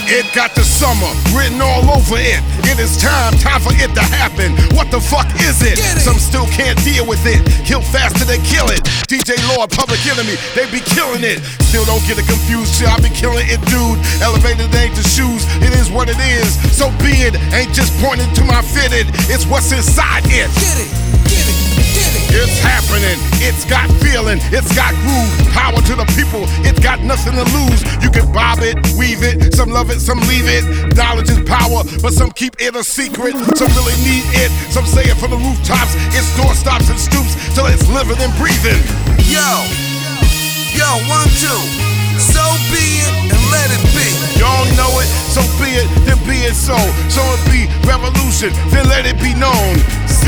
It got the summer written all over it. It is time for it to happen. What the fuck is it? Some still can't deal with it. Kill faster than kill it. DJ Lord, Public Enemy, they be killing it. Still don't get it confused, shit, I be killing it, dude. Elevated ain't the shoes, it is what it is. So be it, ain't just pointing to my fitted. It's what's inside it. Get it, get it, get it. It's happening, it's got feeling, it's got groove. Power to the people, it's got nothing to lose. You can bob it, weave it, some love it, some leave it. Knowledge is power, but some keep it a secret. Some really need it, some say it from the rooftops. It's doorstops and stoops till it's living and breathing. Yo, 1, 2. So be it and let it be. Y'all know it, so be it, then be it so. So it be revolution, then let it be known.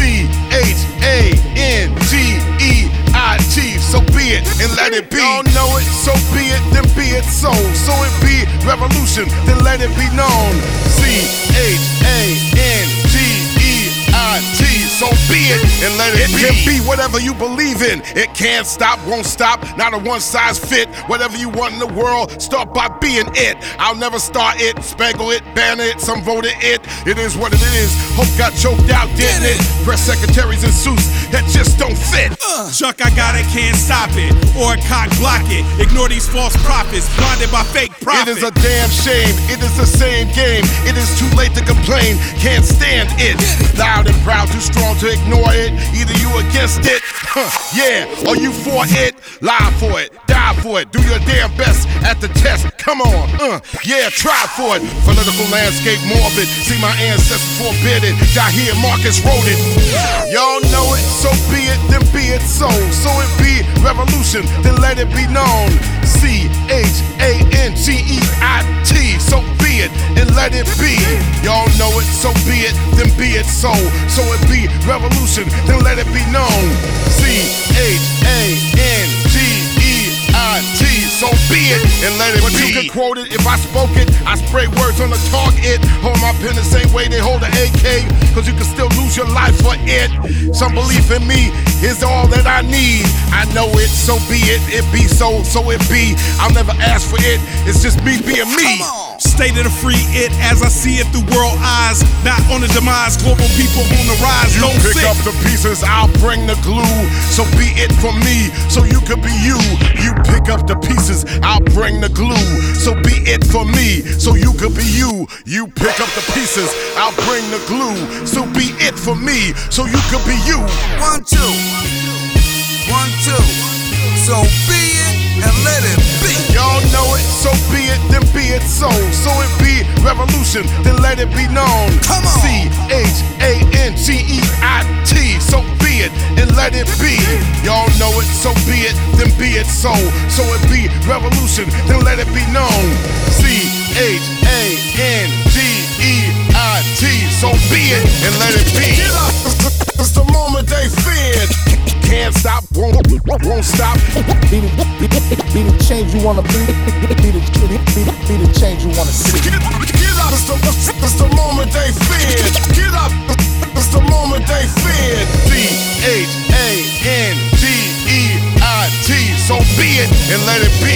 CHANGEIT, so be it and let it be. Y'all know it, so be it, then be it so. So it be revolution, then let it be known. CHANGEIT, so be it and let it be. It can be whatever you believe in. It can't stop, won't stop, not a one size fit. Whatever you want in the world, start by being it. I'll never start it, spangle it, ban it, some voted it. It is what it is. Hope got choked out, didn't it? Press secretaries in suits that just don't fit. Chuck, I got it, can't stop it. Or cock block it. Ignore these false prophets, blinded by fake profit. It is a damn shame, it is the same game. It is too late to complain, can't stand it. Loud and proud, too strong to ignore it. Either you against it, yeah, or you for it. Lie for it, die for it. Do your damn best at the test, come on, yeah, try for it. Political landscape morbid, see my ancestors forbid it. Jahir Marcus wrote it. Y'all know it, so be it, then be it so. So it be revolution, then let it be known. CHANGEIT, so be it and let it be. Y'all know it, so be it, then be it so. So it be revolution, then let it be known. CHANGEIT, so be it and let it be. But you can quote it if I spoke it. I spray words on the target. Hold my pen the same way they hold an AK, cause you can still lose your life for it. Some belief in me is all that I need. I know it, so be it. It be so, so it be. I'll never ask for it, it's just me being me. State of the free it as I see it through world eyes. Not on the demise, global people on the rise. You Don't pick sick. up the pieces, I'll bring the glue. So be it for me, so you could be you. You pick up the pieces, I'll bring the glue. So be it for me, so you could be you. You pick up the pieces, I'll bring the glue. So be it for me, so you could be you. 1, 2. 1, 2. So be it and let it be. Y'all know it, so be it, then be it so. So it be revolution, then let it be known. Come on. CHANGEIT, so be it and let it be. Y'all know it, so be it, then be it so. So it be revolution, then let it be known. CHANGEIT, so be it and let it be. It's the moment they feared. Can't stop, won't stop. Be the change you wanna be. Be the change you wanna see.